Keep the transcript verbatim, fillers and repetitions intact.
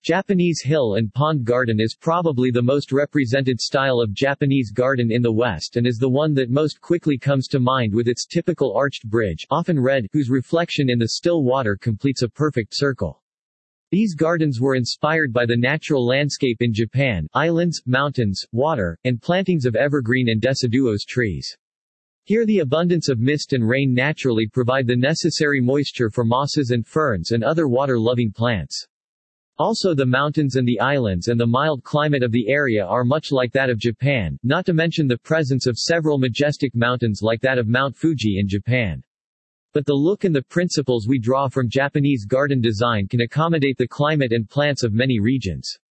Japanese hill and pond garden is probably the most represented style of Japanese garden in the West and is the one that most quickly comes to mind with its typical arched bridge, often red, whose reflection in the still water completes a perfect circle. These gardens were inspired by the natural landscape in Japan, islands, mountains, water, and plantings of evergreen and deciduous trees. Here the abundance of mist and rain naturally provide the necessary moisture for mosses and ferns and other water-loving plants. Also the mountains and the islands and the mild climate of the area are much like that of Japan, not to mention the presence of several majestic mountains like that of Mount Fuji in Japan. But the look and the principles we draw from Japanese garden design can accommodate the climate and plants of many regions.